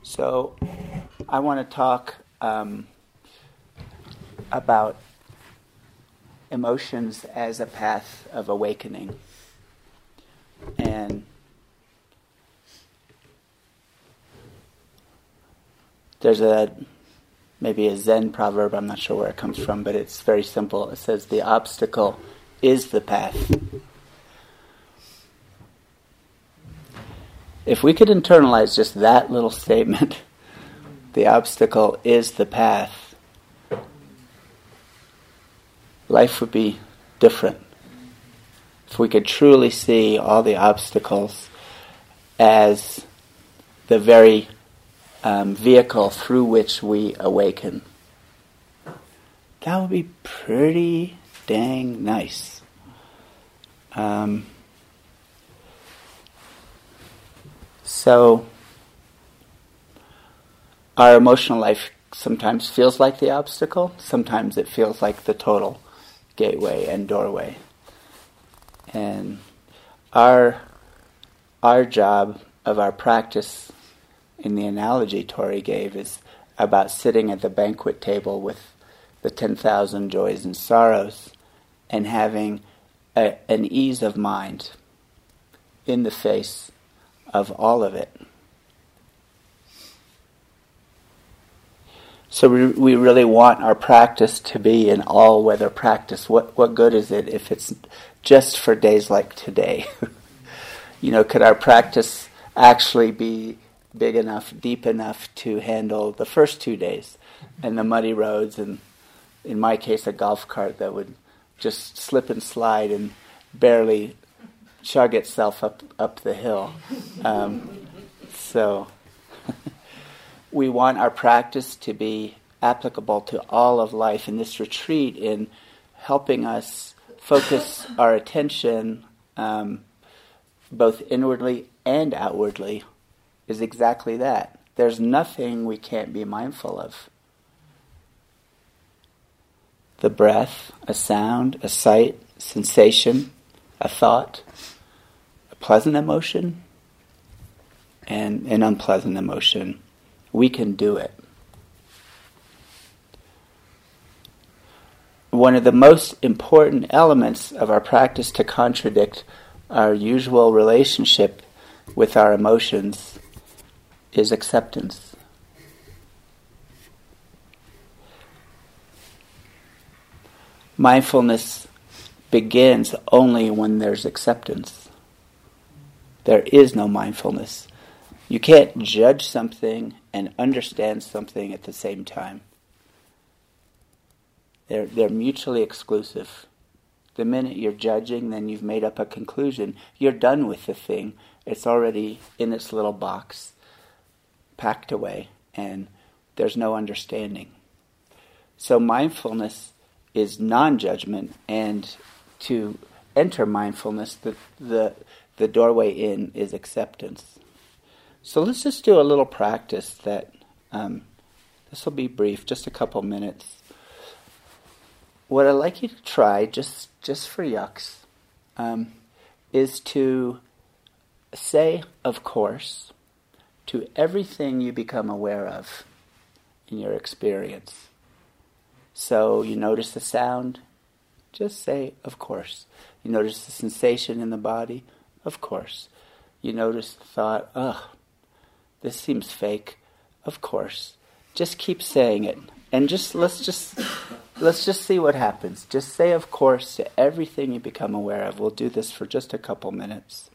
So I want to talk about emotions as a path of awakening. And there's maybe a Zen proverb, I'm not sure where it comes from, but it's very simple. It says, the obstacle is the path. If we could internalize just that little statement, the obstacle is the path, life would be different. If we could truly see all the obstacles as the very vehicle through which we awaken, that would be pretty dang nice. So our emotional life sometimes feels like the obstacle, sometimes it feels like the total gateway and doorway. And our job of our practice, in the analogy Tori gave, is about sitting at the banquet table with the 10,000 joys and sorrows and having an ease of mind in the face of all of it. So we really want our practice to be an all-weather practice. What good is it if it's just for days like today? Could our practice actually be big enough, deep enough to handle the first 2 days and the muddy roads, and in my case a golf cart that would just slip and slide and barely chug itself up the hill. So we want our practice to be applicable to all of life, and this retreat in helping us focus our attention both inwardly and outwardly is exactly that. There's nothing we can't be mindful of. The breath, a sound, a sight, sensation, a thought, a pleasant emotion, and an unpleasant emotion. We can do it. One of the most important elements of our practice to contradict our usual relationship with our emotions is acceptance. Mindfulness begins only when there's acceptance. There is no mindfulness. You can't judge something and understand something at the same time. They're mutually exclusive. The minute you're judging, then you've made up a conclusion. You're done with the thing. It's already in its little box, packed away, and there's no understanding. So mindfulness is non-judgment, and to enter mindfulness, the doorway in is acceptance. So let's just do a little practice that, this will be brief, just a couple minutes. What I'd like you to try, just for yucks, is to say, of course, to everything you become aware of in your experience. So you notice the sound, just say, of course. You notice the sensation in the body, of course. You notice the thought, this seems fake, of course. Just keep saying it, and let's just see what happens. Just say of course to everything you become aware of. We'll do this for just a couple minutes.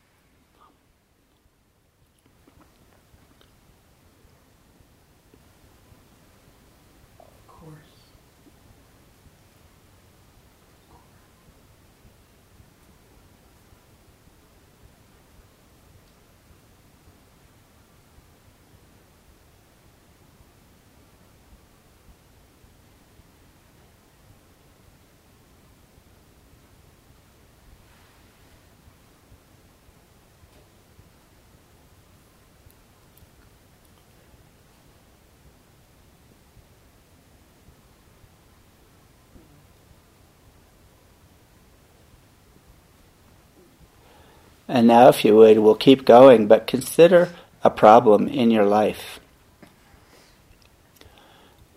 And now, if you would, we'll keep going, but consider a problem in your life.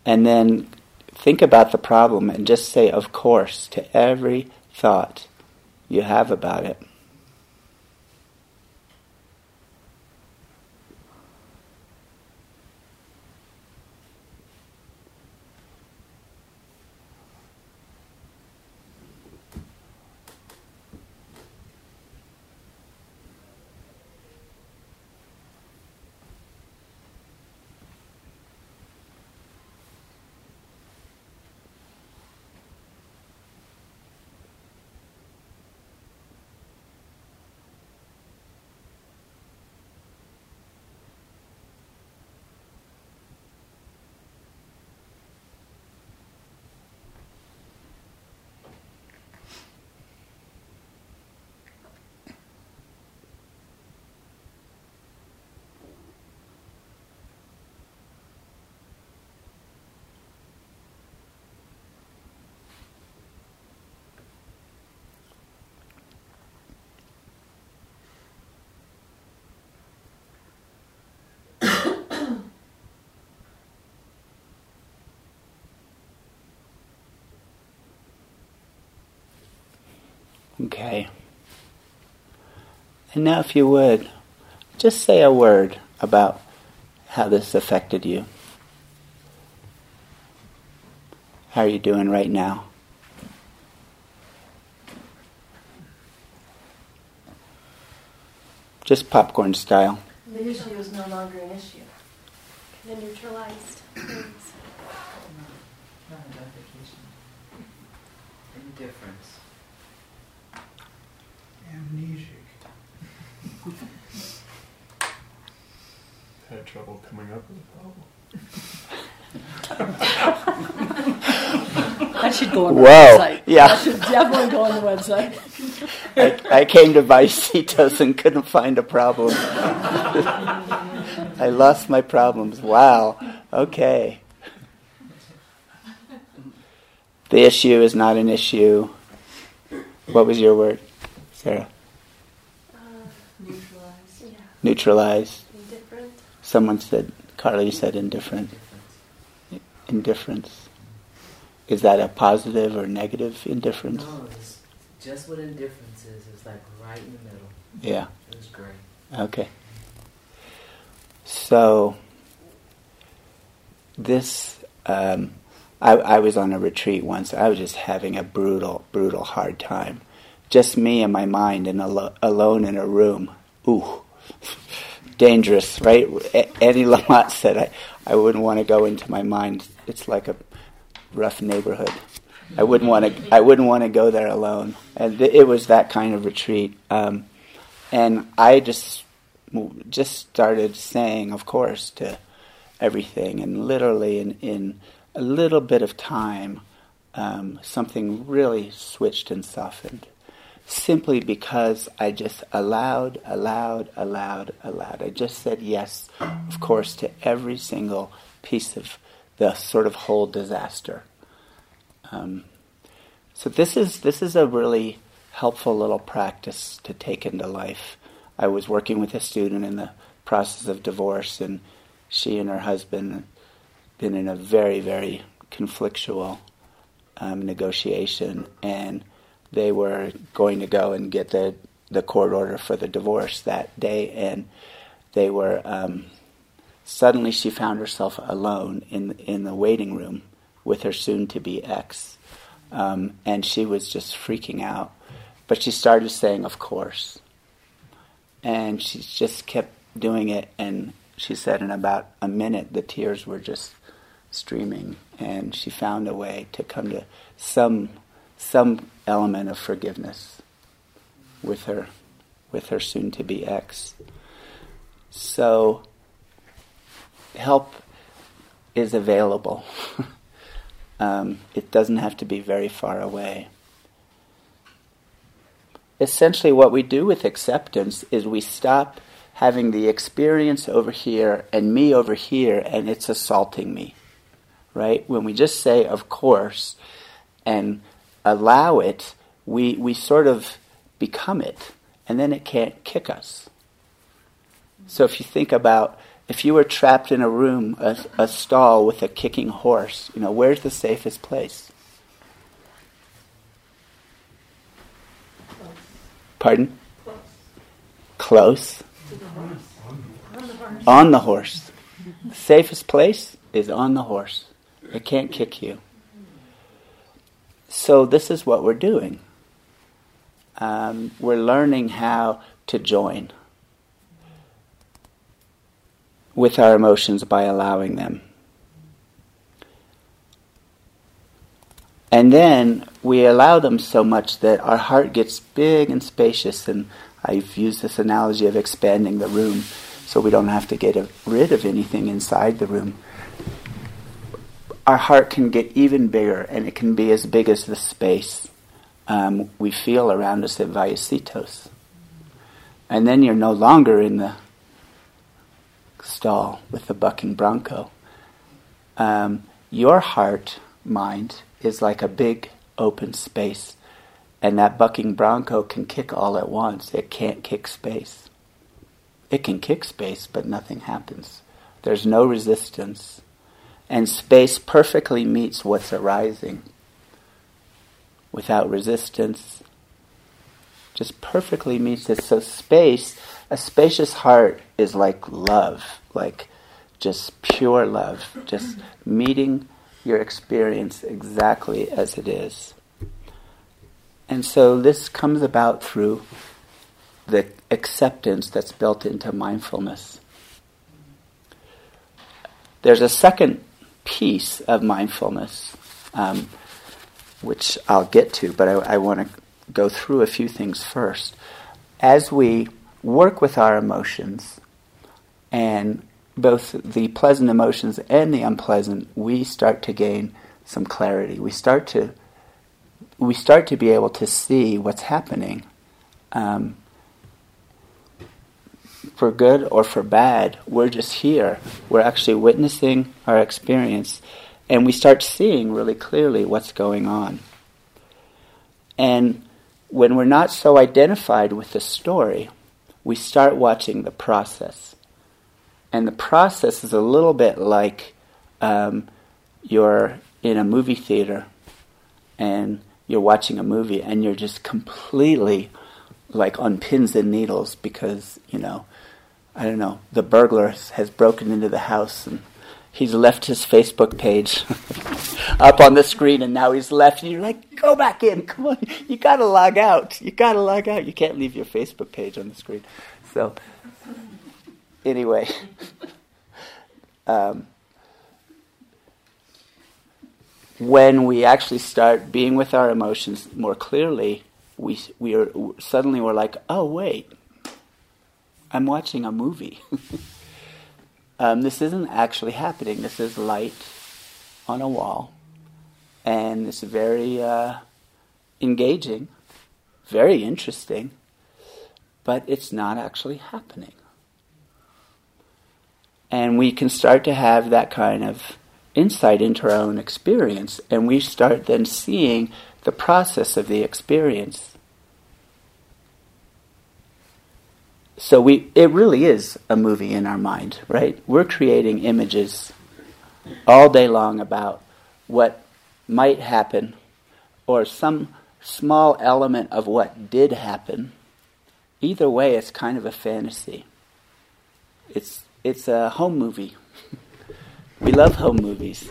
And then think about the problem and just say, of course, to every thought you have about it. Okay. And now if you would, just say a word about how this affected you. How are you doing right now? Just popcorn style. The issue is no longer an issue. The neutralized things. Not identification. Indifference. Amnesic. Had trouble coming up with a problem. That should go on the Whoa, website. yeah. That should definitely go on the website. I came to Vaisitos and couldn't find a problem. I lost my problems. Wow. Okay. The issue is not an issue. What was your word, Sarah? Neutralized. Yeah. Neutralize. Indifferent. Someone said, Carly said indifferent. Indifference. Is that a positive or negative indifference? No, it's just what indifference is. It's like right in the middle. Yeah. It was great. Okay. So, this, I was on a retreat once. I was just having a brutal hard time. Just me and my mind and alone in a room. Ooh. Dangerous, right? Annie Lamott said, I wouldn't want to go into my mind. It's like a rough neighborhood. I wouldn't want to go there alone. And it was that kind of retreat. And I just started saying, of course, to everything. And literally in a little bit of time, something really switched and softened. Simply because I just allowed. I just said yes, of course, to every single piece of the sort of whole disaster. So this is a really helpful little practice to take into life. I was working with a student in the process of divorce, and she and her husband had been in a very, very conflictual negotiation, and they were going to go and get the court order for the divorce that day, and they were suddenly she found herself alone in the waiting room with her soon-to-be ex, and she was just freaking out. But she started saying, of course. And she just kept doing it, and she said in about a minute the tears were just streaming, and she found a way to come to some element of forgiveness with her soon-to-be ex. So help is available. It doesn't have to be very far away. Essentially what we do with acceptance is we stop having the experience over here and me over here, and it's assaulting me, right? When we just say, of course, and allow it, we sort of become it, and then it can't kick us. So if you think about If you were trapped in a room, a stall with a kicking horse, where's the safest place? Pardon? Close. On the horse. The safest place is on the horse. It can't kick you. So this is what we're doing. We're learning how to join with our emotions by allowing them. And then we allow them so much that our heart gets big and spacious, and I've used this analogy of expanding the room so we don't have to get rid of anything inside the room. Our heart can get even bigger, and it can be as big as the space we feel around us at Vallecitos. And then you're no longer in the stall with the bucking bronco. Your heart, mind, is like a big open space, and that bucking bronco can kick all at once. It can't kick space. It can kick space, but nothing happens. There's no resistance. And space perfectly meets what's arising without resistance. Just perfectly meets it. So space, a spacious heart is like love, like just pure love, just meeting your experience exactly as it is. And so this comes about through the acceptance that's built into mindfulness. There's a second piece of mindfulness, which I'll get to, but I want to go through a few things first. As we work with our emotions, and both the pleasant emotions and the unpleasant, we start to gain some clarity. We start to be able to see what's happening. For good or for bad, we're just here. We're actually witnessing our experience, and we start seeing really clearly what's going on. And when we're not so identified with the story, we start watching the process. And the process is a little bit like you're in a movie theater and you're watching a movie and you're just completely like on pins and needles because, the burglar has broken into the house and he's left his Facebook page up on the screen, and now he's left, and you're like, go back in, come on, you gotta log out. You can't leave your Facebook page on the screen. So, anyway, when we actually start being with our emotions more clearly, we're like, oh wait, I'm watching a movie. This isn't actually happening. This is light on a wall, and it's very engaging, very interesting, but it's not actually happening. And we can start to have that kind of insight into our own experience, and we start then seeing the process of the experience. So it really is a movie in our mind, right? We're creating images all day long about what might happen, or some small element of what did happen. Either way, it's kind of a fantasy. It's a home movie. We love home movies.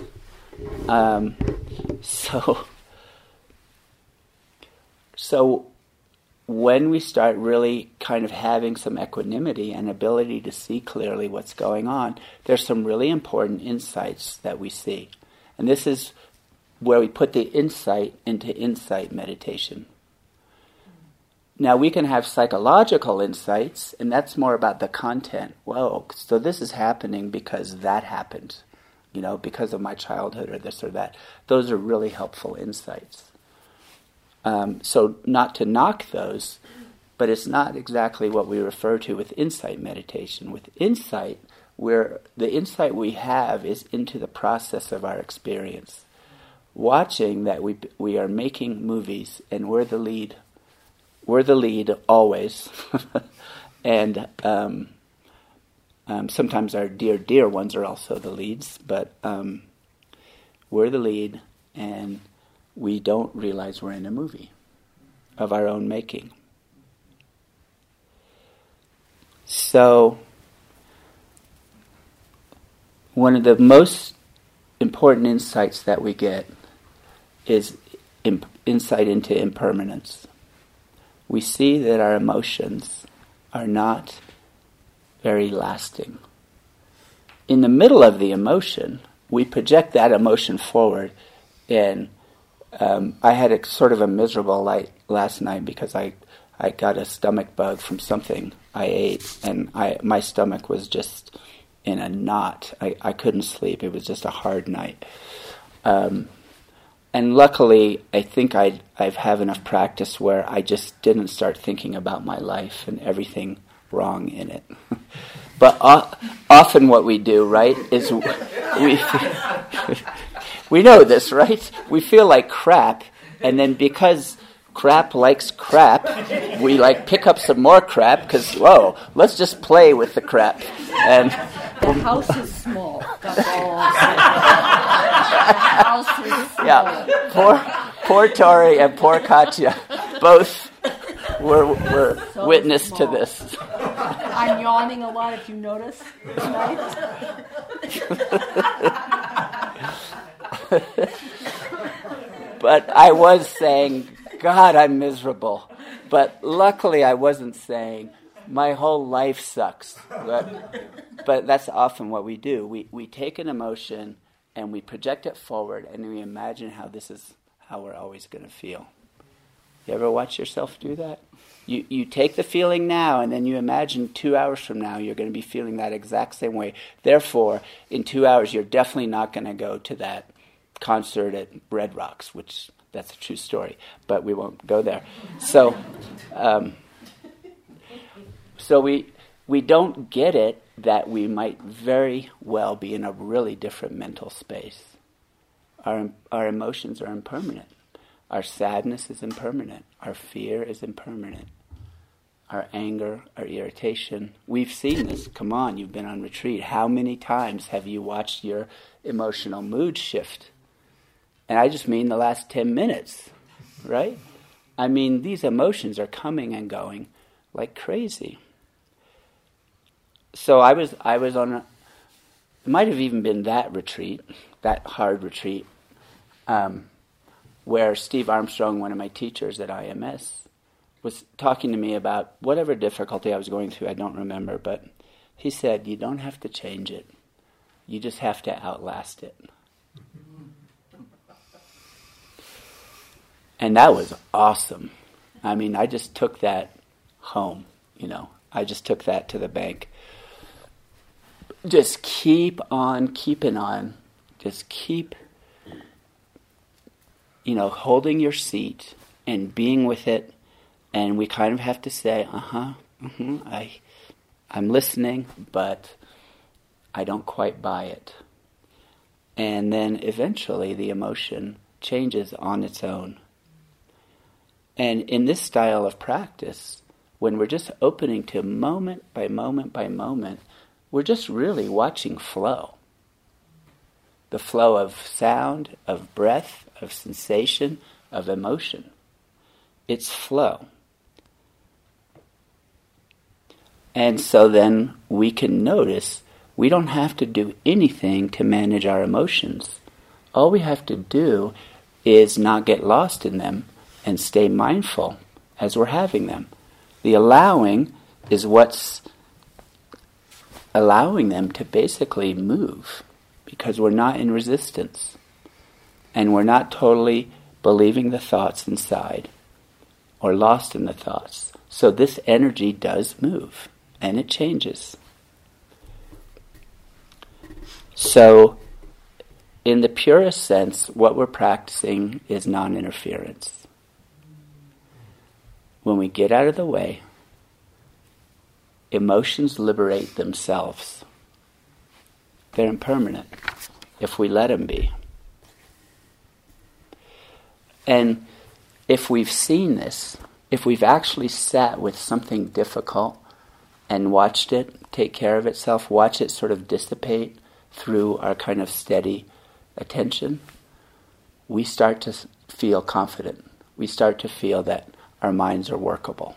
So when we start really kind of having some equanimity and ability to see clearly what's going on, there's some really important insights that we see. And this is where we put the insight into insight meditation. Now we can have psychological insights, and that's more about the content. Whoa, so this is happening because that happened, because of my childhood or this or that. Those are really helpful insights. So not to knock those, but it's not exactly what we refer to with insight meditation. With insight, the insight we have is into the process of our experience. Watching that we are making movies, and we're the lead. We're the lead always. And Sometimes our dear ones are also the leads, but we're the lead, and we don't realize we're in a movie of our own making. So, one of the most important insights that we get is insight into impermanence. We see that our emotions are not very lasting. In the middle of the emotion, we project that emotion forward, and I had a sort of a miserable night last night because I got a stomach bug from something I ate, and my stomach was just in a knot. I couldn't sleep. It was just a hard night. And luckily, I think I've had enough practice where I just didn't start thinking about my life and everything wrong in it. But often what we do, right, is we know this, right? We feel like crap, and then because crap likes crap, we pick up some more crap because, whoa, let's just play with the crap. And the house is small. That's all I'm saying. The house is small. Yeah, poor Tori and poor Katya both were So witness small. to this. I'm yawning a lot, if you notice tonight. But I was saying, God, I'm miserable. But luckily I wasn't saying, my whole life sucks. But that's often what we do. We take an emotion and we project it forward and we imagine how this is how we're always going to feel. You ever watch yourself do that? You take the feeling now and then you imagine 2 hours from now you're going to be feeling that exact same way. Therefore, in 2 hours you're definitely not going to go to that concert at Red Rocks, which that's a true story, but we won't go there. So we don't get it that we might very well be in a really different mental space. Our emotions are impermanent. Our sadness is impermanent. Our fear is impermanent. Our anger, our irritation. We've seen this. Come on, you've been on retreat. How many times have you watched your emotional mood shift? And I just mean the last 10 minutes, right? I mean, these emotions are coming and going like crazy. So I was on it might have even been that retreat, that hard retreat, where Steve Armstrong, one of my teachers at IMS, was talking to me about whatever difficulty I was going through. I don't remember, but he said, you don't have to change it. You just have to outlast it. And that was awesome. I mean, I just took that home, I just took that to the bank. Just keep on keeping on. Just keep, holding your seat and being with it. And we kind of have to say, I'm listening, but I don't quite buy it. And then eventually the emotion changes on its own. And in this style of practice, when we're just opening to moment by moment by moment, we're just really watching flow. The flow of sound, of breath, of sensation, of emotion. It's flow. And so then we can notice we don't have to do anything to manage our emotions. All we have to do is not get lost in them and stay mindful as we're having them. The allowing is what's allowing them to basically move, because we're not in resistance and we're not totally believing the thoughts inside or lost in the thoughts. So this energy does move and it changes. So in the purest sense, what we're practicing is non-interference. When we get out of the way, emotions liberate themselves. They're impermanent if we let them be. And if we've seen this, if we've actually sat with something difficult and watched it take care of itself, watch it sort of dissipate through our kind of steady attention, we start to feel confident. We start to feel that our minds are workable.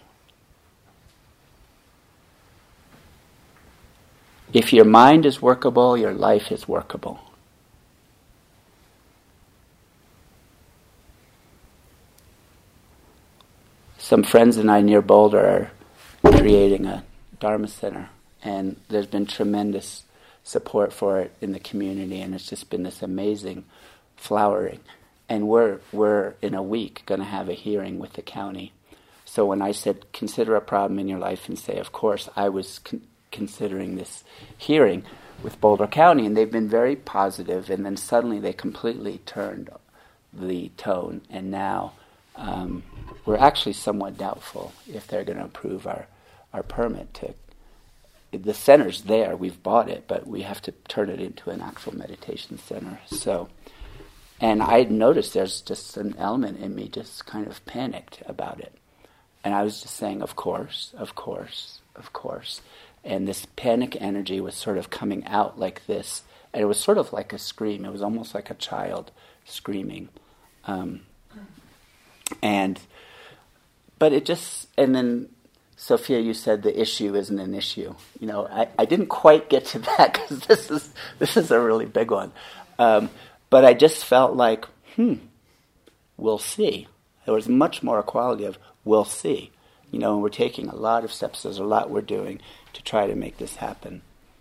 If your mind is workable, your life is workable. Some friends and I near Boulder are creating a Dharma center, and there's been tremendous support for it in the community, and it's just been this amazing flowering. And we're in a week going to have a hearing with the county. So when I said, consider a problem in your life, and say, of course, I was considering this hearing with Boulder County, and they've been very positive, and then suddenly they completely turned the tone, and now we're actually somewhat doubtful if they're going to approve our permit to. The center's there, we've bought it, but we have to turn it into an actual meditation center. So, and I noticed there's just an element in me just kind of panicked about it. And I was just saying, of course, of course, of course. And this panic energy was sort of coming out like this. And it was sort of like a scream. It was almost like a child screaming. But it just, and then Sophia, you said the issue isn't an issue. You know, I didn't quite get to that because this is a really big one. But I just felt like, we'll see. There was much more a quality of, we'll see. You know, and we're taking a lot of steps. There's a lot we're doing to try to make this happen.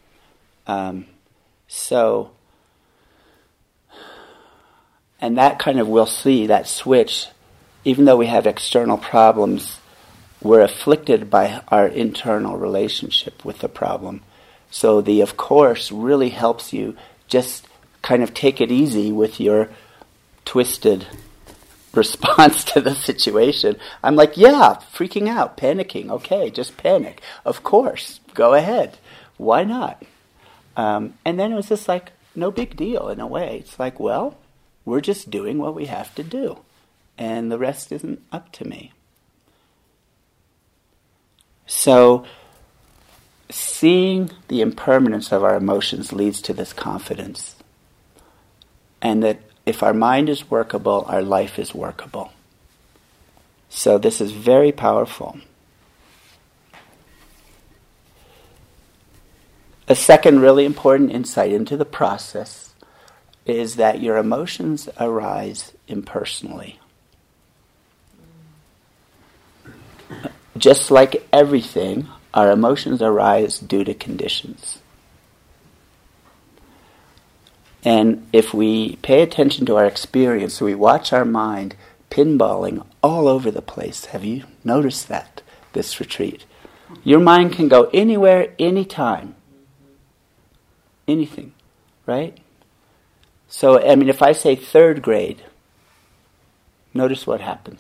And that kind of we'll see, that switch, even though we have external problems, we're afflicted by our internal relationship with the problem. So the of course really helps you just kind of take it easy with your twisted response to the situation. I'm like, yeah, freaking out, panicking. Okay, just panic. Of course, go ahead. Why not? And then it was just like, no big deal in a way. It's like, well, we're just doing what we have to do. And the rest isn't up to me. So, seeing the impermanence of our emotions leads to this confidence. And that if our mind is workable, our life is workable. So this is very powerful. A second really important insight into the process is that your emotions arise impersonally. Just like everything, our emotions arise due to conditions. And if we pay attention to our experience, we watch our mind pinballing all over the place. Have you noticed that, this retreat? Your mind can go anywhere, anytime. Anything, right? So, I mean, if I say third grade, notice what happens.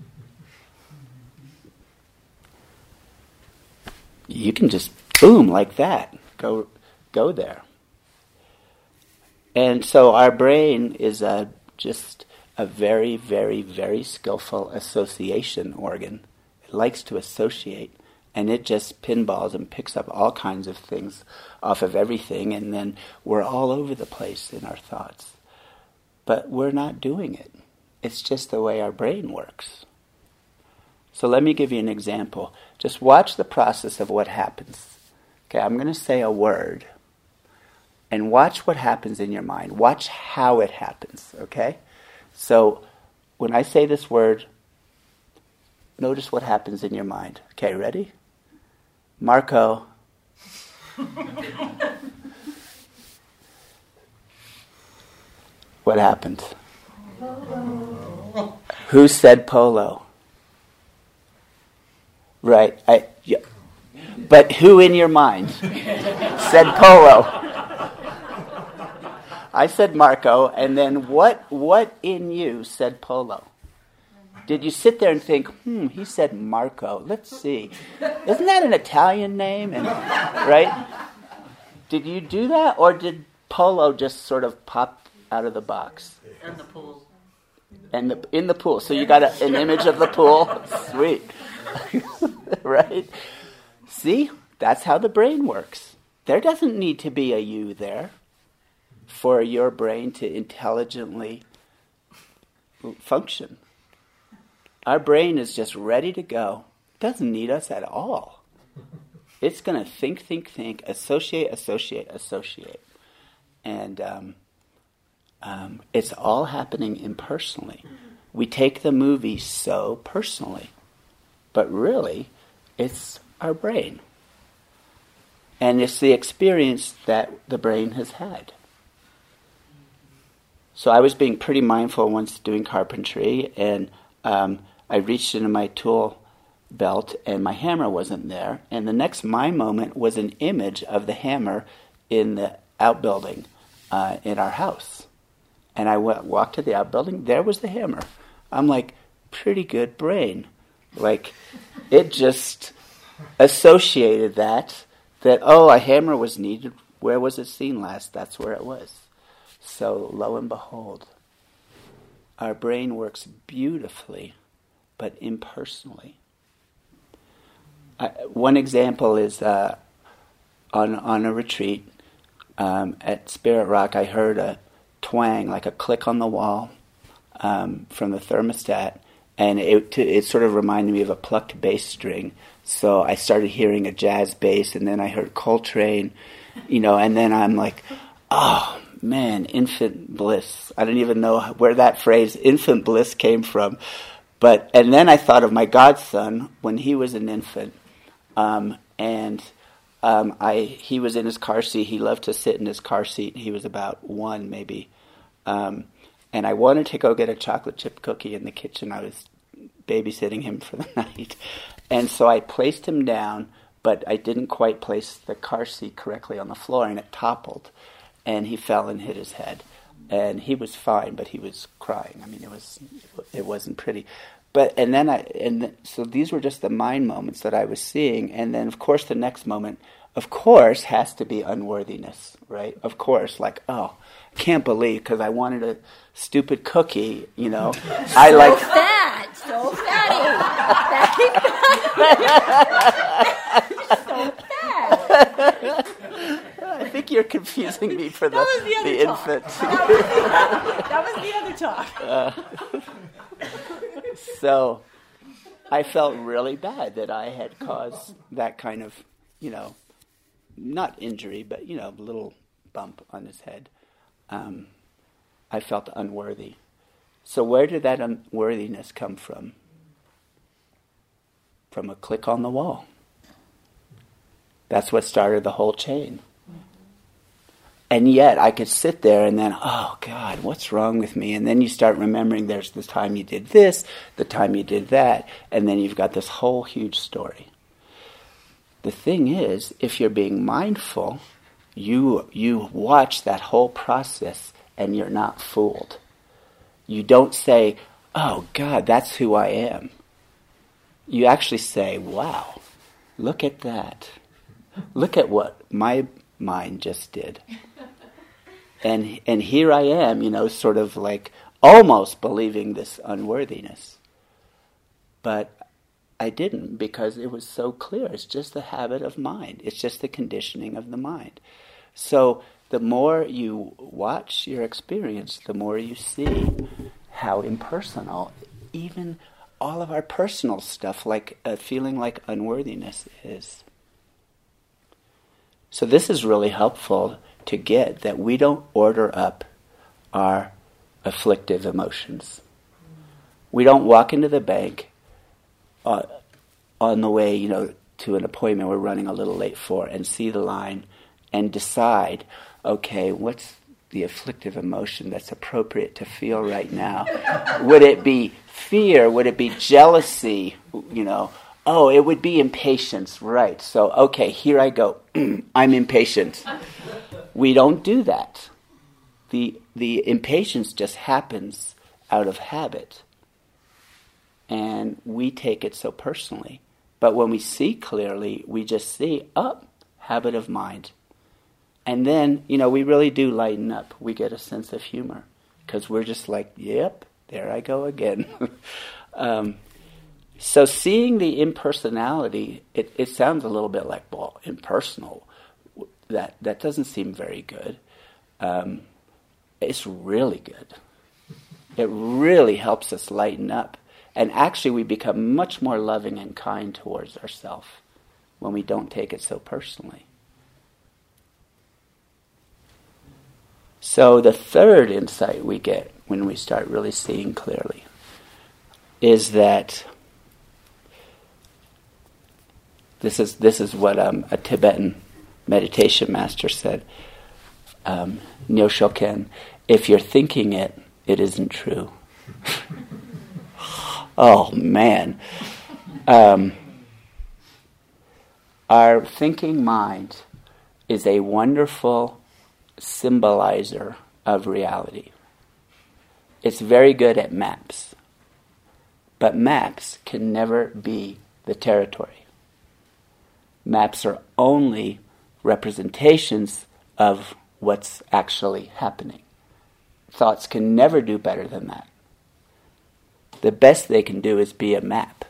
You can just, boom, like that, go there. And so our brain is just a very, very, very skillful association organ. It likes to associate, and it just pinballs and picks up all kinds of things off of everything, and then we're all over the place in our thoughts. But we're not doing it. It's just the way our brain works. So let me give you an example. Just watch the process of what happens. Okay, I'm going to say a word. And watch what happens in your mind. Watch how it happens, okay? So when I say this word, notice what happens in your mind. Okay, ready? Marco. What happened? Polo. Who said polo? Right. Yeah. But who in your mind said polo? I said Marco, and then what in you said polo? Did you sit there and think, he said Marco, let's see. Isn't that an Italian name? And right? Did you do that, or did polo just sort of pop out of the box? And the pool. And in the pool. So you got an image of the pool? Sweet. Right? See? That's how the brain works. There doesn't need to be a you there for your brain to intelligently function. Our brain is just ready to go. It doesn't need us at all. It's going to think, associate. And it's all happening impersonally. We take the movie so personally. But really, it's our brain. And it's the experience that the brain has had. So I was being pretty mindful once doing carpentry, and I reached into my tool belt, and my hammer wasn't there. And the next mind moment was an image of the hammer in the outbuilding in our house. And I walked to the outbuilding, there was the hammer. I'm like, pretty good brain. Like, it just associated that, oh, a hammer was needed. Where was it seen last? That's where it was. So, lo and behold, our brain works beautifully, but impersonally. One example is on a retreat at Spirit Rock, I heard a twang, like a click on the wall from the thermostat, and it sort of reminded me of a plucked bass string. So I started hearing a jazz bass, and then I heard Coltrane, and then I'm like, oh man, infant bliss. I don't even know where that phrase infant bliss came from. And then I thought of my godson when he was an infant, he was in his car seat. He loved to sit in his car seat. He was about 1 maybe. And I wanted to go get a chocolate chip cookie in the kitchen. I was babysitting him for the night. And so I placed him down, but I didn't quite place the car seat correctly on the floor, and it toppled. And he fell and hit his head. And he was fine, but he was crying. I mean, it wasn't pretty. So these were just the mind moments that I was seeing. And then, of course, the next moment, has to be unworthiness, right? Of course, like, oh, I can't believe, because I wanted a stupid cookie, I like... So fatty. So fat. I think you're confusing me for the infant. That was the other talk. So I felt really bad that I had caused that kind of, not injury, but, a little bump on his head. I felt unworthy. So where did that unworthiness come from? From a click on the wall. That's what started the whole chain. And yet I could sit there and then, oh God, what's wrong with me? And then you start remembering there's the time you did this, the time you did that, and then you've got this whole huge story. The thing is, if you're being mindful, you watch that whole process and you're not fooled. You don't say, oh God, that's who I am. You actually say, wow, look at that. Look at what my mind just did. And here I am, sort of like almost believing this unworthiness. But I didn't, because it was so clear. It's just the habit of mind. It's just the conditioning of the mind. So the more you watch your experience, the more you see how impersonal even all of our personal stuff, like feeling like unworthiness, is. So this is really helpful to get, that we don't order up our afflictive emotions. We don't walk into the bank on the way, to an appointment we're running a little late for, and see the line and decide, okay, what's the afflictive emotion that's appropriate to feel right now? Would it be fear? Would it be jealousy? Oh, it would be impatience, right? So, okay, here I go. I'm impatient. We don't do that. The impatience just happens out of habit. And we take it so personally. But when we see clearly, we just see, habit of mind. And then, we really do lighten up. We get a sense of humor. Because we're just like, yep, there I go again. So seeing the impersonality, it sounds a little bit like, well, impersonal. That doesn't seem very good. It's really good. It really helps us lighten up. And actually we become much more loving and kind towards ourselves when we don't take it so personally. So the third insight we get when we start really seeing clearly is that this is what a Tibetan meditation master said, Nyo Ken, if you're thinking it, it isn't true. Oh man. Our thinking mind is a wonderful symbolizer of reality. It's very good at maps. But maps can never be the territory. Maps are only representations of what's actually happening. Thoughts can never do better than that. The best they can do is be a map.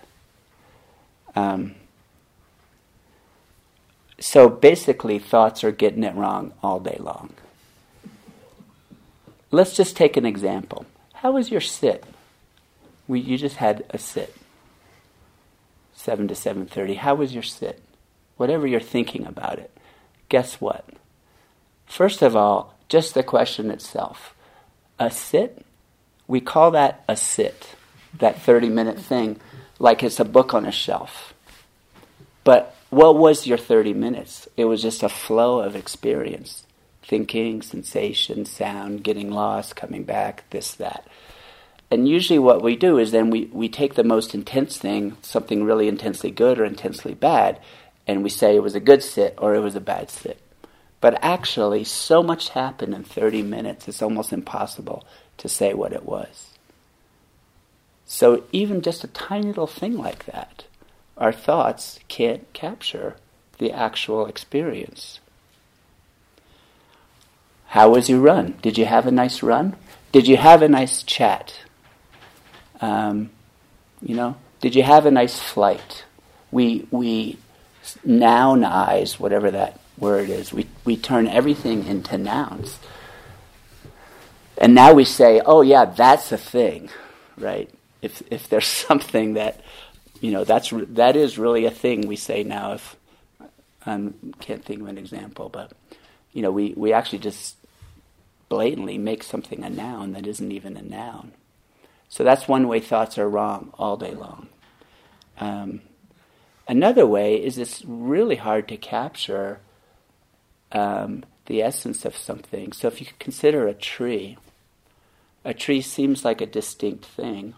So basically, thoughts are getting it wrong all day long. Let's just take an example. How was your sit? You just had a sit. 7 to 7:30. How was your sit? Whatever you're thinking about it. Guess what? First of all, just the question itself. A sit? We call that a sit. That 30-minute thing, like it's a book on a shelf. But what was your 30 minutes? It was just a flow of experience. Thinking, sensation, sound, getting lost, coming back, this, that. And usually what we do is then we take the most intense thing, something really intensely good or intensely bad, and we say it was a good sit or it was a bad sit. But actually, so much happened in 30 minutes, it's almost impossible to say what it was. So even just a tiny little thing like that, our thoughts can't capture the actual experience. How was your run? Did you have a nice run? Did you have a nice chat? Did you have a nice flight? We nounize, whatever that word is. We turn everything into nouns. And now we say, oh yeah, that's a thing, right? If there's something that, that is really a thing, we say now. If I can't think of an example, but we actually just blatantly make something a noun that isn't even a noun. So that's one way thoughts are wrong all day long. Another way is it's really hard to capture the essence of something. So if you consider a tree seems like a distinct thing.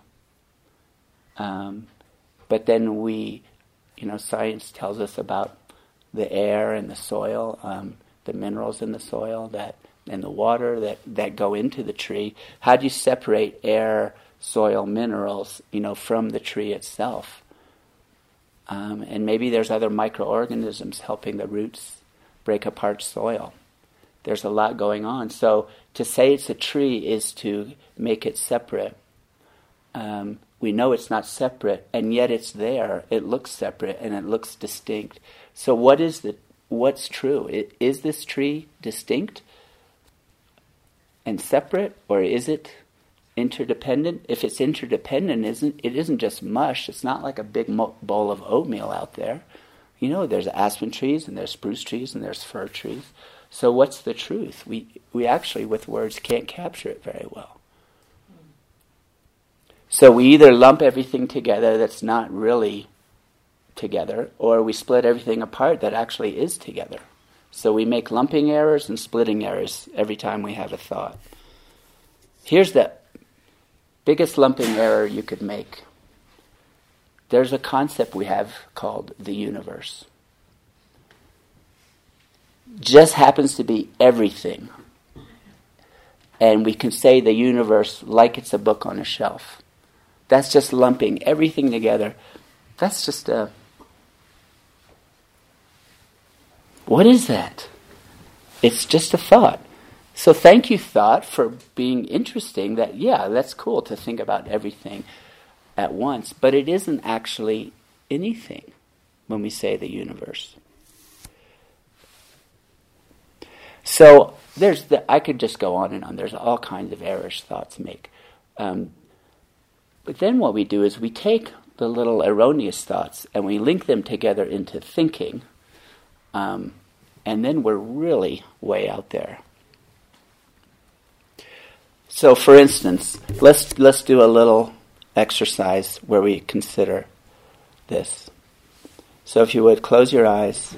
But then science tells us about the air and the soil, the minerals in the soil and the water that go into the tree. How do you separate air, soil, minerals, from the tree itself? And maybe there's other microorganisms helping the roots break apart soil. There's a lot going on. So to say it's a tree is to make it separate. We know it's not separate, and yet it's there. It looks separate, and it looks distinct. So what's true? Is this tree distinct and separate, or is it interdependent? If it's interdependent, it isn't just mush. It's not like a big bowl of oatmeal out there. There's aspen trees, and there's spruce trees, and there's fir trees. So what's the truth? We actually, with words, can't capture it very well. So we either lump everything together that's not really together, or we split everything apart that actually is together. So we make lumping errors and splitting errors every time we have a thought. Here's the biggest lumping error you could make. There's a concept we have called the universe. Just happens to be everything. And we can say the universe like it's a book on a shelf. That's just lumping everything together. That's just what is that? It's just a thought. So thank you, thought, for being interesting. That's cool to think about everything. at once, but it isn't actually anything when we say the universe. So I could just go on and on. There's all kinds of errors thoughts make. But then what we do is we take the little erroneous thoughts and we link them together into thinking, and then we're really way out there. So, for instance, let's do a little exercise where we consider this. So, if you would close your eyes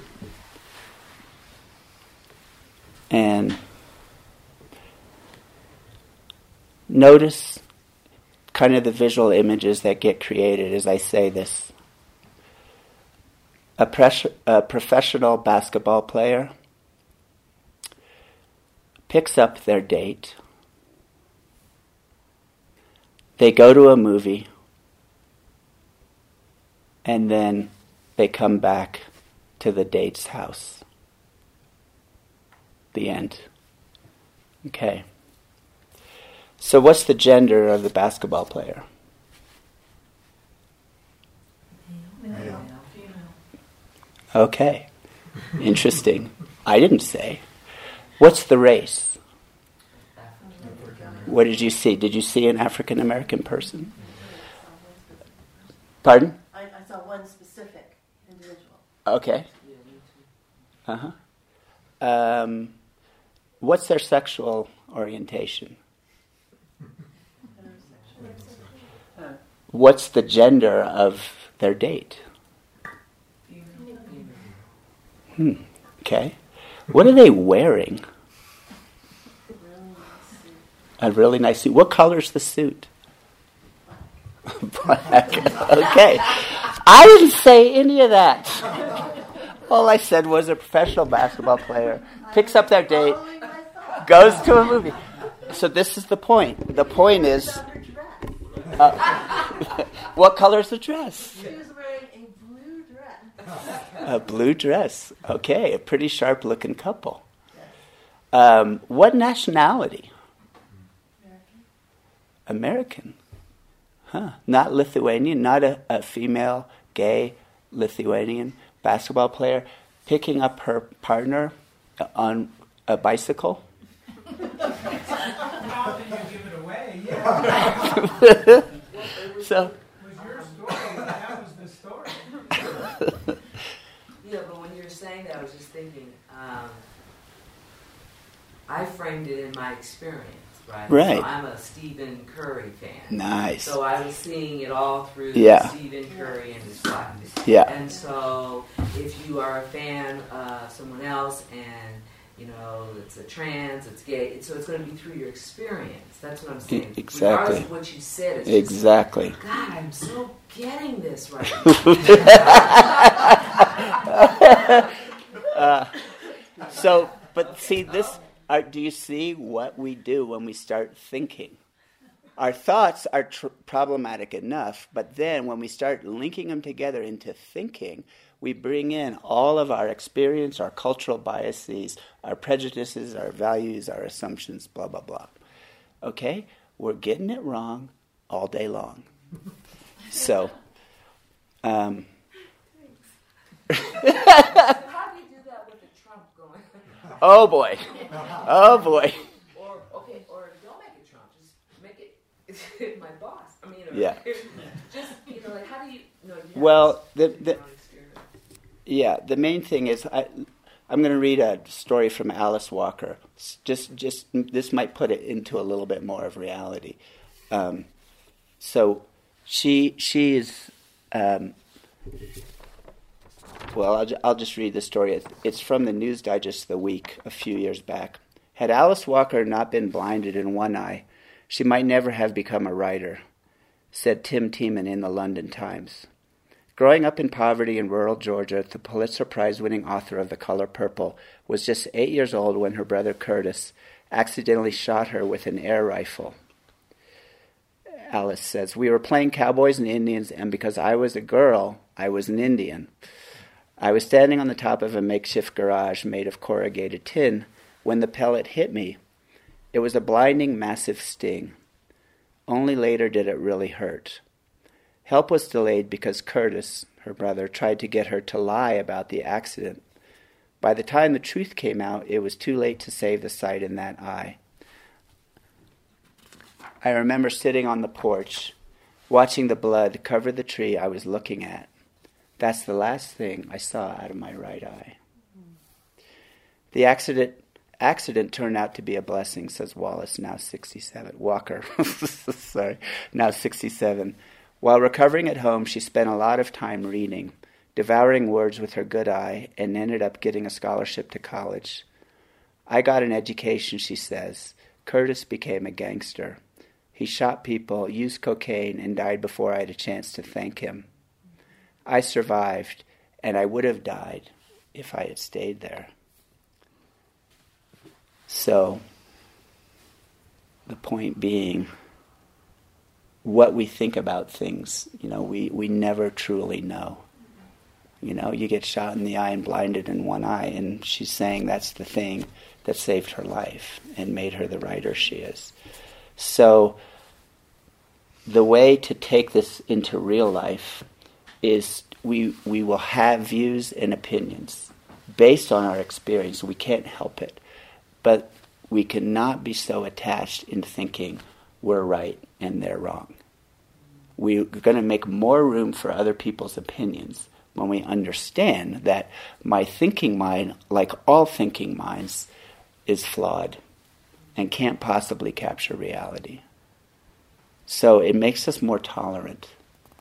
and notice kind of the visual images that get created as I say this. A professional basketball player picks up their date. They go to a movie, and then they come back to the date's house. The end. Okay. So what's the gender of the basketball player? Male. Okay. Interesting. I didn't say. What's the race? What did you see? Did you see an African American person? Pardon? I saw one specific individual. Okay. What's their sexual orientation? What's the gender of their date? Okay. What are they wearing? A really nice suit. What color's the suit? Black. Okay. I didn't say any of that. All I said was a professional basketball player picks up their date, goes to a movie. So this is the point. The point is, what color's the dress? She was wearing a blue dress. A blue dress. Okay, a pretty sharp-looking couple. What nationality? American. Huh. Not Lithuanian, not a female, gay Lithuanian basketball player picking up her partner on a bicycle. How did you give it away? Yeah. So, It was your story. That was the story. Yeah, but when you were saying that, I was just thinking, I framed it in my experience, right? Right. So I'm a Stephen Curry fan. nice. So I was seeing it all through Yeah. Stephen Curry and his wife. Yeah. And so if you are a fan of someone else and, you know, it's a trans, it's gay, so it's going to be through your experience. That's what I'm saying. Exactly. Regardless of what you said, it's Exactly. just, God, I'm so getting this right So, but see this. Do you see what we do when we start thinking? Our thoughts are problematic enough, but then when we start linking them together into thinking, we bring in all of our experience, our cultural biases, our prejudices, our values, our assumptions, blah, blah, blah. Okay? We're getting it wrong all day long. So, How do you do that with the Trump going? oh boy. Oh boy. Or don't make it Trump. Just make it my boss. I mean, Yeah. Just like how do you? No, you have Well, your own experience. Yeah, the main thing is I'm going to read a story from Alice Walker. Just this might put it into a little bit more of reality. So she is. Well, I'll just read the story. It's from the News Digest of the Week a few years back. Had Alice Walker not been blinded in one eye, she might never have become a writer, said Tim Tiemann in the London Times. Growing up in poverty in rural Georgia, the Pulitzer Prize-winning author of The Color Purple was just 8 years old when her brother Curtis accidentally shot her with an air rifle. Alice says, "We were playing cowboys and Indians, and because I was a girl, I was an Indian. I was standing on the top of a makeshift garage made of corrugated tin when the pellet hit me. It was a blinding, massive sting. Only later did it really hurt. Help was delayed because Curtis, her brother, tried to get her to lie about the accident. By the time the truth came out, it was too late to save the sight in that eye. I remember sitting on the porch, watching the blood cover the tree I was looking at. That's the last thing I saw out of my right eye. The accident turned out to be a blessing, says Wallace, now 67. Walker, sorry, now 67. While recovering at home, she spent a lot of time reading, devouring words with her good eye, and ended up getting a scholarship to college. I got an education, she says. Curtis became a gangster. He shot people, used cocaine, and died before I had a chance to thank him. I survived, and I would have died if I had stayed there. So, the point being, what we think about things, we never truly know. You get shot in the eye and blinded in one eye, and she's saying that's the thing that saved her life and made her the writer she is. So, the way to take this into real life is we will have views and opinions based on our experience. We can't help it. But we cannot be so attached in thinking we're right and they're wrong. We're going to make more room for other people's opinions when we understand that my thinking mind, like all thinking minds, is flawed and can't possibly capture reality. So it makes us more tolerant.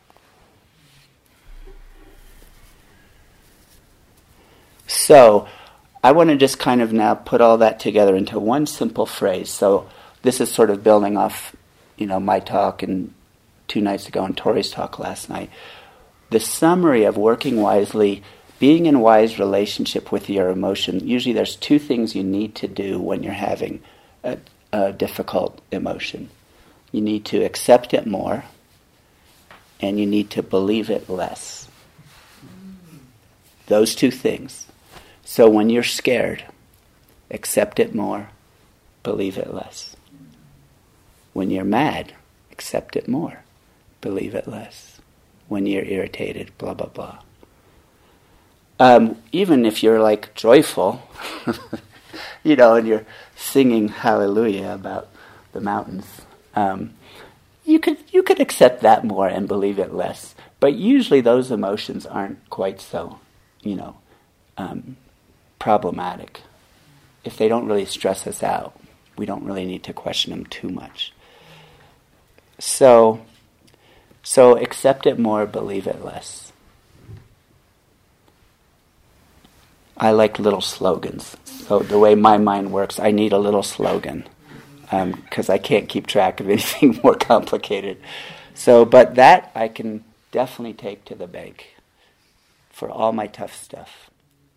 So I want to just kind of now put all that together into one simple phrase. So this is sort of building off, my talk and 2 nights ago and Tori's talk last night. The summary of working wisely, being in wise relationship with your emotion. Usually there's 2 things you need to do when you're having a difficult emotion. You need to accept it more, and you need to believe it less. Those 2 things. So when you're scared, accept it more, believe it less. When you're mad, accept it more, believe it less. When you're irritated, blah, blah, blah. Even if you're like joyful, and you're singing hallelujah about the mountains, you could accept that more and believe it less. But usually those emotions aren't quite so, problematic. If they don't really stress us out, we don't really need to question them too much. So accept it more, believe it less. I like little slogans. So the way my mind works, I need a little slogan because I can't keep track of anything more complicated. But that I can definitely take to the bank for all my tough stuff.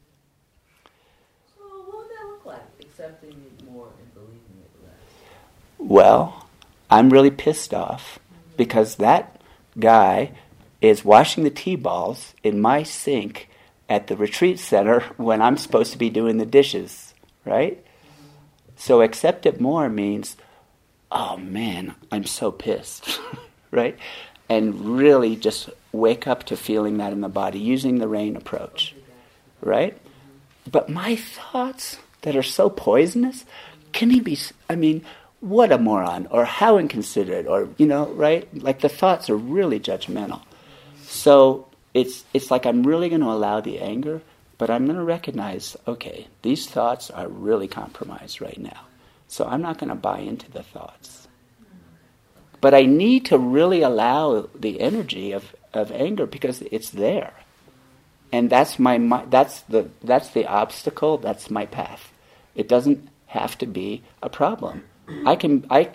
So what would that look like, accepting it more and believing it less? Well, I'm really pissed off because that guy is washing the tea balls in my sink at the retreat center when I'm supposed to be doing the dishes, right? So accept it more means, oh man, I'm so pissed, right? And really just wake up to feeling that in the body, using the rain approach, right? But my thoughts that are so poisonous, can he be, what a moron, or how inconsiderate, or, right? Like the thoughts are really judgmental. So it's like I'm really going to allow the anger, but I'm going to recognize, okay, these thoughts are really compromised right now. So I'm not going to buy into the thoughts. But I need to really allow the energy of anger because it's there. And that's the obstacle, that's my path. It doesn't have to be a problem. I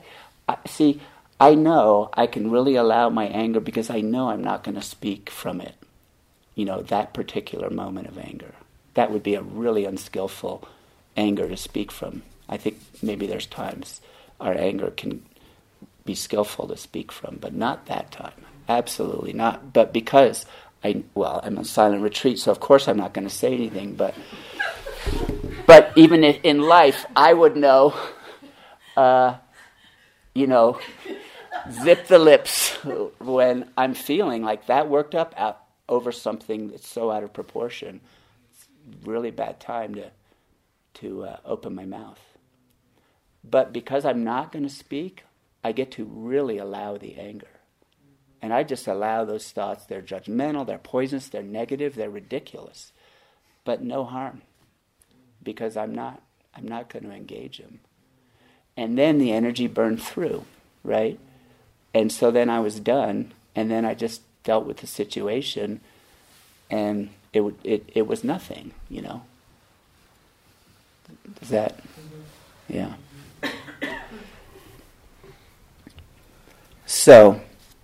know I can really allow my anger because I know I'm not going to speak from it. That particular moment of anger. That would be a really unskillful anger to speak from. I think maybe there's times our anger can be skillful to speak from, but not that time. Absolutely not. But because I'm a silent retreat, so of course I'm not going to say anything, but even in life, I would know, zip the lips when I'm feeling like that worked up out over something that's so out of proportion. It's a really bad time to open my mouth. But because I'm not going to speak, I get to really allow the anger. And I just allow those thoughts. They're judgmental, they're poisonous, they're negative, they're ridiculous. But no harm, because I'm not going to engage them. And then the energy burned through, right? And so then I was done, and then I just dealt with the situation, and it was nothing, you know. Is that, yeah. So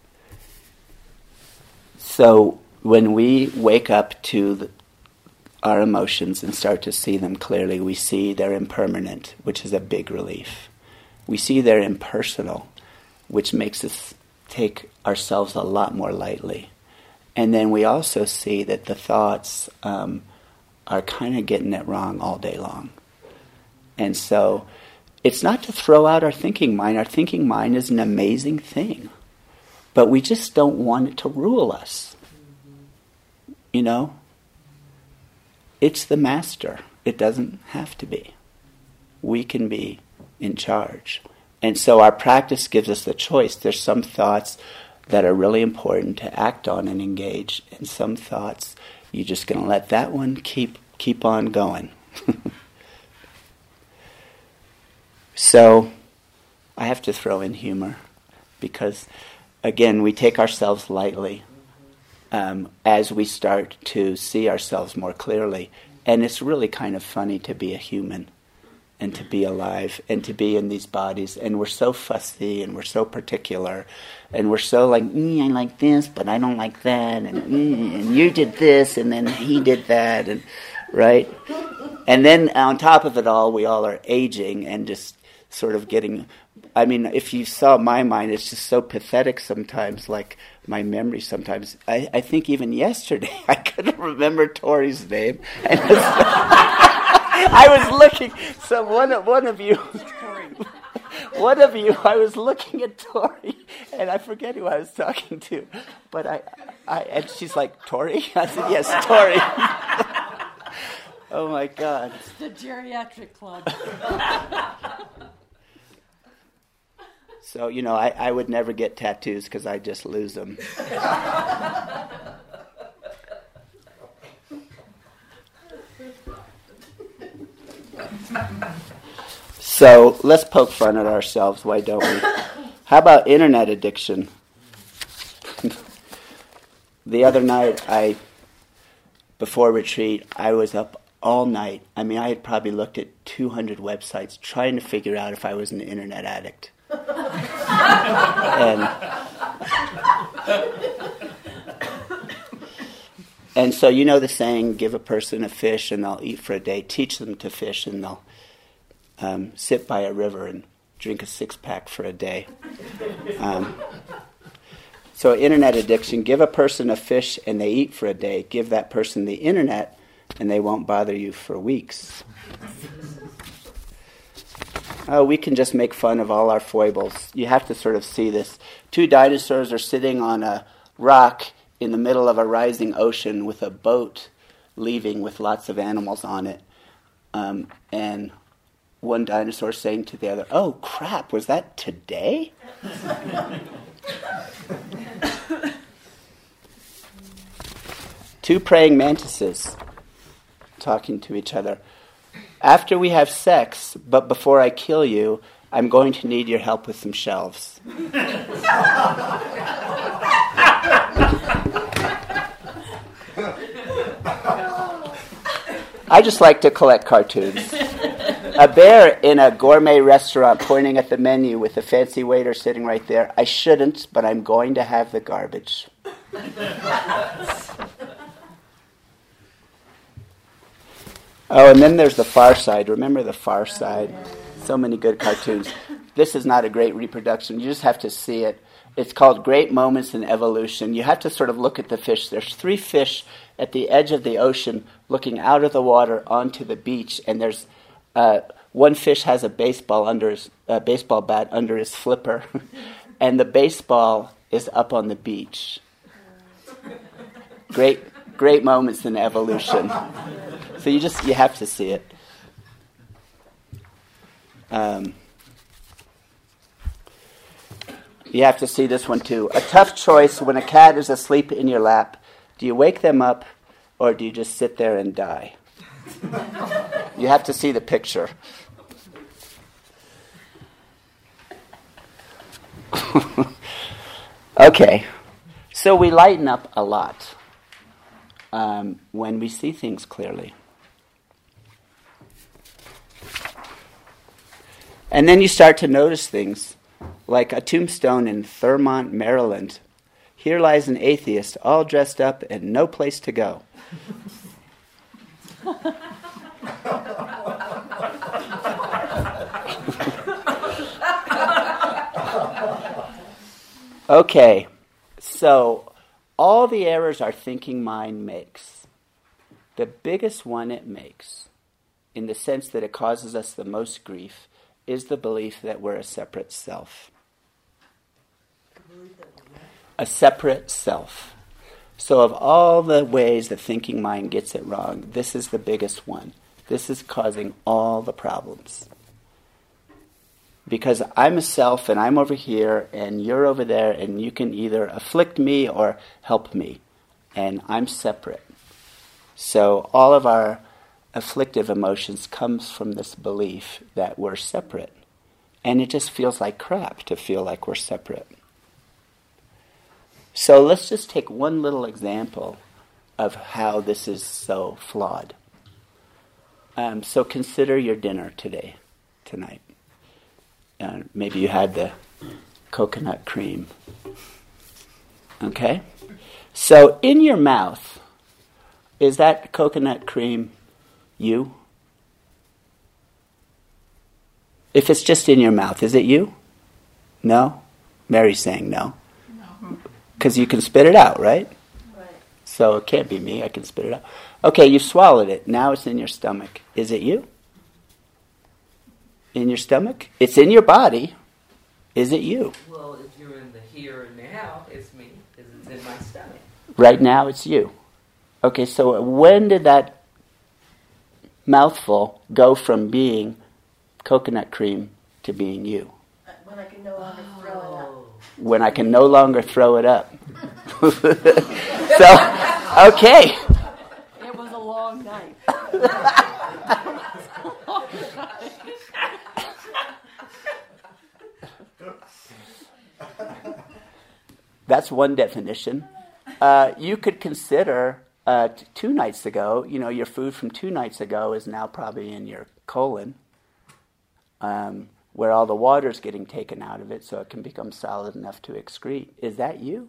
when we wake up to our emotions and start to see them clearly, we see they're impermanent, which is a big relief. We see they're impersonal, which makes us take ourselves a lot more lightly. And then we also see that the thoughts are kind of getting it wrong all day long. And so it's not to throw out our thinking mind. Our thinking mind is an amazing thing. But we just don't want it to rule us. You know? It's the master. It doesn't have to be. We can be in charge. And so our practice gives us the choice. There's some thoughts that are really important to act on and engage, and some thoughts you're just going to let that one keep on going. So I have to throw in humor, because again, we take ourselves lightly as we start to see ourselves more clearly. And it's really kind of funny to be a human and to be alive and to be in these bodies. And we're so fussy and we're so particular and we're so like, I like this, but I don't like that. And you did this and then he did that. And right? And then on top of it all, we all are aging and just sort of getting... I mean, if you saw my mind, it's just so pathetic sometimes, like my memory sometimes. I think even yesterday I couldn't remember Tori's name. And I was looking, so one of you, I was looking at Tori, and I forget who I was talking to. But and she's like, Tori? I said, yes, Tori. Oh my God. It's the geriatric club. So, I would never get tattoos because I just lose them. So, let's poke fun at ourselves, why don't we? How about internet addiction? The other night, before retreat, I was up all night. I mean, I had probably looked at 200 websites trying to figure out if I was an internet addict. And so the saying, give a person a fish and they'll eat for a day. Teach them to fish and they'll sit by a river and drink a 6-pack for a day. So internet addiction, give a person a fish and they eat for a day. Give that person the internet and they won't bother you for weeks. We can just make fun of all our foibles. You have to sort of see this. 2 dinosaurs are sitting on a rock in the middle of a rising ocean with a boat leaving with lots of animals on it. And one dinosaur saying to the other, oh crap, was that today? Two praying mantises talking to each other. After we have sex, but before I kill you, I'm going to need your help with some shelves. I just like to collect cartoons. A bear in a gourmet restaurant pointing at the menu with a fancy waiter sitting right there. I shouldn't, but I'm going to have the garbage. Oh, and then there's The Far Side. Remember The Far Side? So many good cartoons. This is not a great reproduction. You just have to see it. It's called Great Moments in Evolution. You have to sort of look at the fish. There's 3 fish at the edge of the ocean looking out of the water onto the beach, and there's one fish has a baseball bat under his flipper, and the baseball is up on the beach. Great moments in evolution. So you have to see it. You have to see this one too. A tough choice when a cat is asleep in your lap. Do you wake them up or do you just sit there and die? You have to see the picture. Okay, so we lighten up a lot when we see things clearly. And then you start to notice things, like a tombstone in Thurmont, Maryland. Here lies an atheist, all dressed up and no place to go. Okay, so all the errors our thinking mind makes, the biggest one it makes, in the sense that it causes us the most grief, is the belief that we're a separate self. A separate self. So of all the ways the thinking mind gets it wrong, this is the biggest one. This is causing all the problems. Because I'm a self and I'm over here and you're over there and you can either afflict me or help me. And I'm separate. So all of our afflictive emotions comes from this belief that we're separate. And it just feels like crap to feel like we're separate. So let's just take one little example of how this is so flawed. So consider your dinner tonight. Maybe you had the coconut cream. Okay? So in your mouth, is that coconut cream you? If it's just in your mouth, is it you? No? Mary's saying no. No. Because you can spit it out, right? Right. So it can't be me, I can spit it out. Okay, you've swallowed it. Now it's in your stomach. Is it you? In your stomach? It's in your body. Is it you? Well, if you're in the here and now, it's me, because it's in my stomach. Right now, it's you. Okay, so when did that mouthful go from being coconut cream to being you? When I can no longer throw it up. When I can no longer throw it up. So, okay. It was a long night. That's one definition. You could consider 2 nights ago, your food from 2 nights ago is now probably in your colon, where all the water's getting taken out of it so it can become solid enough to excrete. Is that you?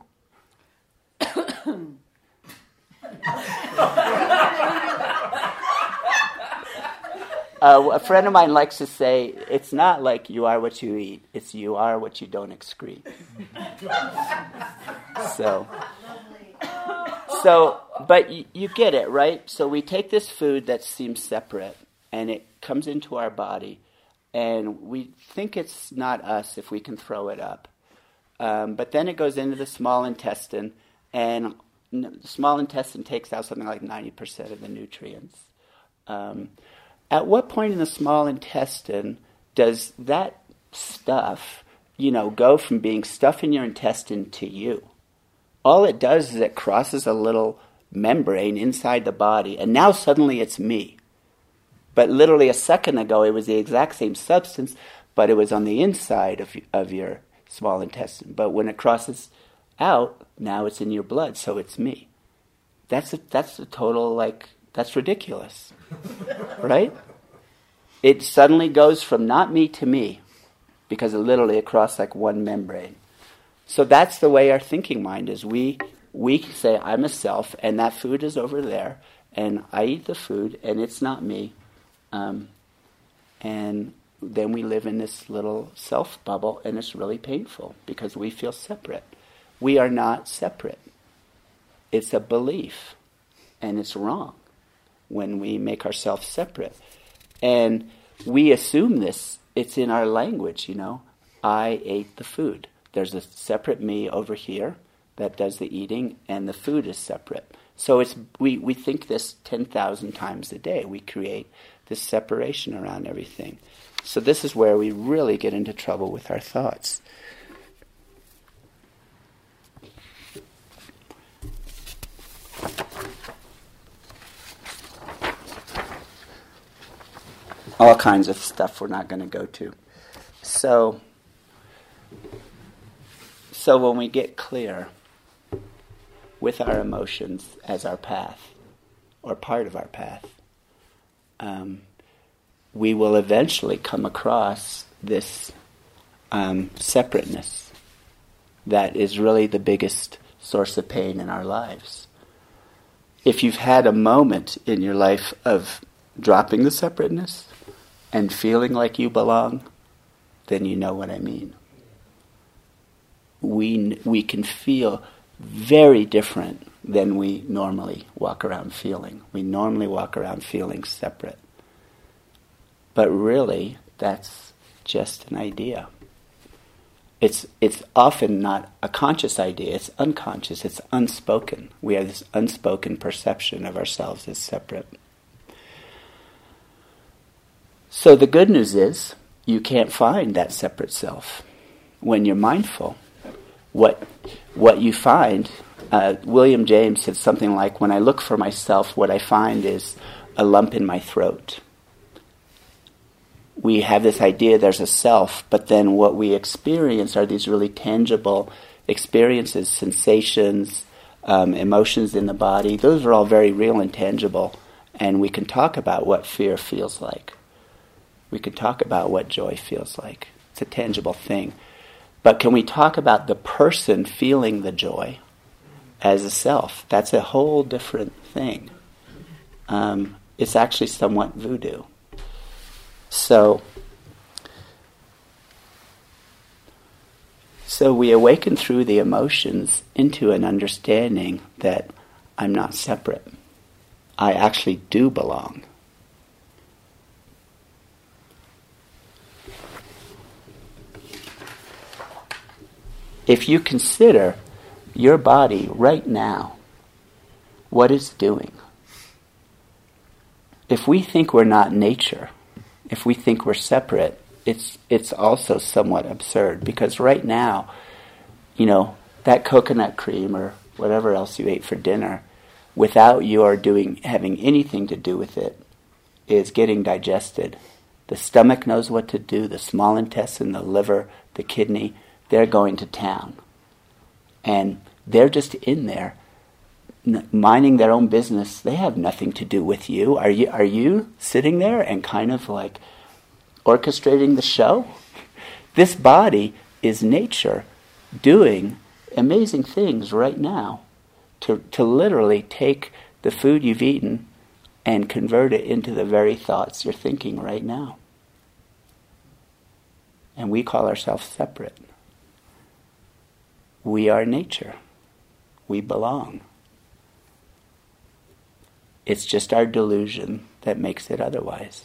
A friend of mine likes to say, it's not like you are what you eat, it's you are what you don't excrete. But you get it, right? So we take this food that seems separate, and it comes into our body, and we think it's not us if we can throw it up. But then it goes into the small intestine, and the small intestine takes out something like 90% of the nutrients. At what point in the small intestine does that stuff, go from being stuff in your intestine to you? All it does is it crosses a little membrane inside the body, and now suddenly it's me. But literally a second ago, it was the exact same substance, but it was on the inside of your small intestine. But when it crosses out, now it's in your blood, so it's me. That's a total, that's ridiculous. Right? It suddenly goes from not me to me, because it literally across like one membrane. So that's the way our thinking mind is. We say, I'm a self, and that food is over there, and I eat the food, and it's not me. And then we live in this little self bubble, and it's really painful, because we feel separate. We are not separate. It's a belief, and it's wrong when we make ourselves separate. And we assume this, it's in our language, I ate the food. There's a separate me over here that does the eating, and the food is separate. So we think this 10,000 times a day. We create this separation around everything. So this is where we really get into trouble with our thoughts. All kinds of stuff we're not going to go to. So when we get clear with our emotions as our path, or part of our path, we will eventually come across this separateness that is really the biggest source of pain in our lives. If you've had a moment in your life of dropping the separateness and feeling like you belong, then you know what I mean. We can feel very different than we normally walk around feeling. We normally walk around feeling separate. But really, that's just an idea. It's often not a conscious idea, it's unconscious, it's unspoken. We have this unspoken perception of ourselves as separate. So the good news is, you can't find that separate self. When you're mindful, what you find, William James said something like, when I look for myself, what I find is a lump in my throat. We have this idea there's a self, but then what we experience are these really tangible experiences, sensations, emotions in the body. Those are all very real and tangible, and we can talk about what fear feels like. We can talk about what joy feels like. It's a tangible thing. But can we talk about the person feeling the joy as a self? That's a whole different thing. It's actually somewhat voodoo. So we awaken through the emotions into an understanding that I'm not separate. I actually do belong. If you consider your body right now, what it's doing, if we think we're not nature, if we think we're separate, it's also somewhat absurd, because right now, that coconut cream or whatever else you ate for dinner, without your having anything to do with it, is getting digested. The stomach knows what to do, the small intestine, the liver, the kidney, they're going to town. And they're just in there, minding their own business. They have nothing to do with you. Are you sitting there and kind of like orchestrating the show? This body is nature doing amazing things right now to literally take the food you've eaten and convert it into the very thoughts you're thinking right now. And we call ourselves separate. We are nature. We belong. It's just our delusion that makes it otherwise.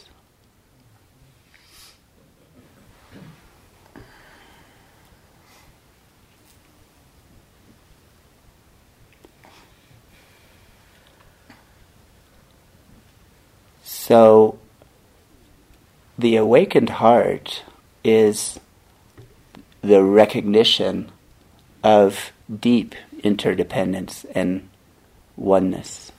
So, the awakened heart is the recognition of deep interdependence and oneness.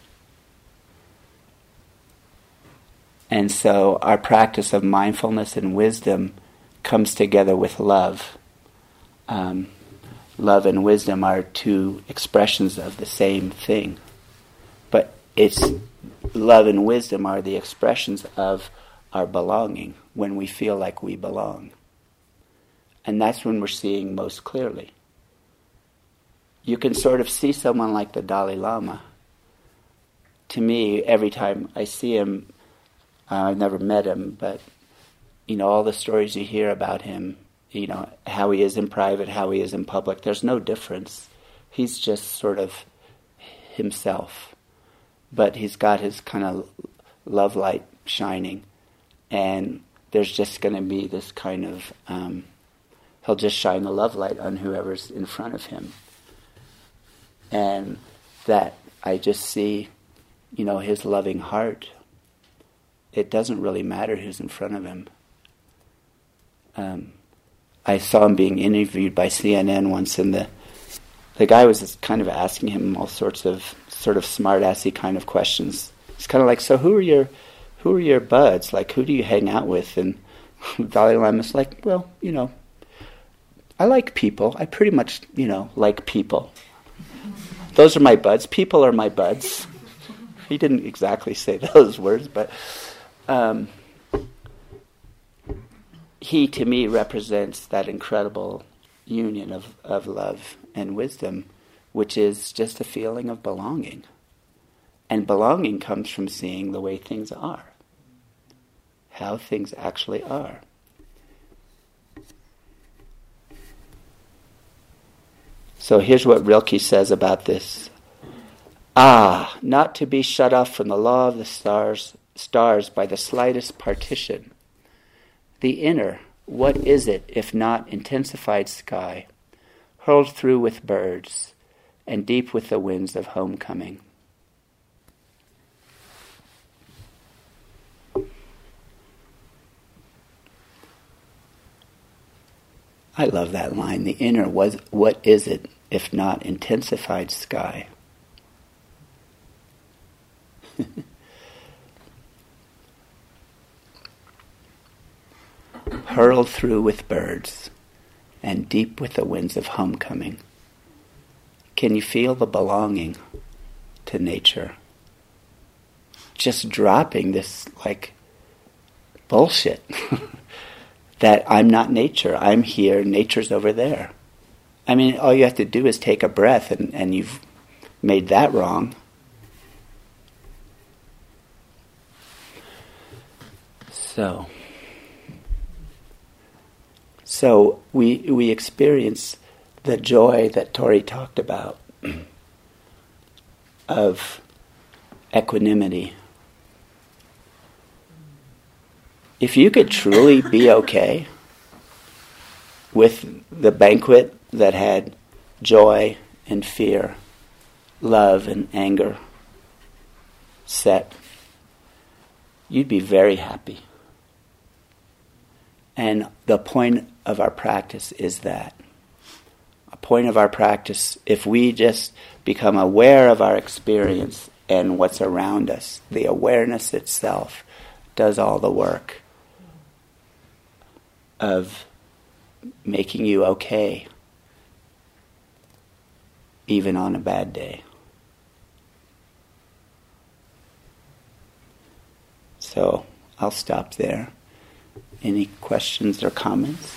And so our practice of mindfulness and wisdom comes together with love. Love and wisdom are two expressions of the same thing. But love and wisdom are the expressions of our belonging, when we feel like we belong. And that's when we're seeing most clearly. You can sort of see someone like the Dalai Lama. To me, every time I see him, I've never met him, but all the stories you hear about him, how he is in private, how he is in public, there's no difference. He's just sort of himself. But he's got his kind of love light shining, and there's just going to be this kind of He'll just shine a love light on whoever's in front of him. And that I just see, his loving heart. It doesn't really matter who's in front of him. I saw him being interviewed by CNN once, and the guy was just kind of asking him all sorts of sort of smart-assy kind of questions. It's kind of like, so who are your buds? Like, who do you hang out with? And Dalai Lama's like, well, I like people. I pretty much, like people. Those are my buds. People are my buds. He didn't exactly say those words, but he, to me, represents that incredible union of love and wisdom, which is just a feeling of belonging. And belonging comes from seeing the way things are, how things actually are. So here's what Rilke says about this. Ah, not to be shut off from the law of the stars by the slightest partition. The inner, what is it if not intensified sky, hurled through with birds, and deep with the winds of homecoming. I love that line. The inner, what is it if not intensified sky? Hurled through with birds and deep with the winds of homecoming. Can you feel the belonging to nature? Just dropping this bullshit that I'm not nature, I'm here, nature's over there. I mean, all you have to do is take a breath and you've made that wrong. So we experience the joy that Tori talked about of equanimity. If you could truly be okay with the banquet that had joy and fear, love and anger set, you'd be very happy. And the point of our practice is that. A point of our practice, if we just become aware of our experience and what's around us, the awareness itself does all the work of making you okay, even on a bad day. So I'll stop there. Any questions or comments?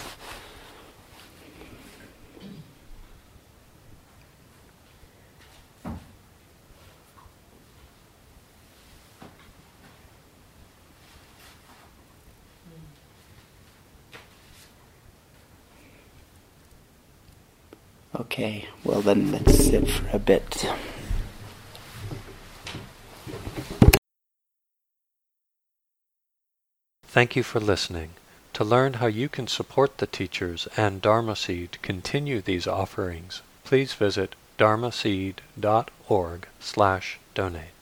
Okay, well then let's sit for a bit. Thank you for listening. To learn how you can support the teachers and Dharma Seed continue these offerings, please visit dharmaseed.org/donate.